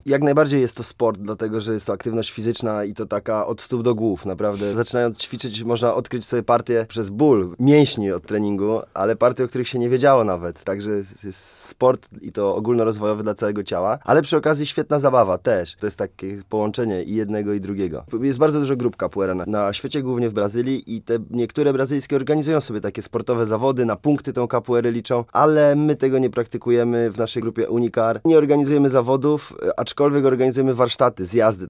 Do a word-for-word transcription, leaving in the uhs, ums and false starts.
Jak najbardziej jest to sport, dlatego że jest to aktywność fizyczna i to taka od stóp do głów, naprawdę. Zaczynając ćwiczyć można odkryć sobie partię przez ból mięśni od treningu, ale partie, o których się nie wiedziało nawet. Także jest sport i to ogólnorozwojowy dla całego ciała, ale przy okazji świetna zabawa też. To jest takie połączenie i jednego i drugiego. Jest bardzo dużo grup capoeira na, na świecie, głównie w Brazylii i te niektóre brazylijskie organizują sobie takie sportowe zawody, na punkty tą capoeirę liczą, ale my tego nie praktykujemy w naszej grupie Unicar. Nie organizujemy zawodów, aczkolwiek organizujemy warsztaty, zjazdy.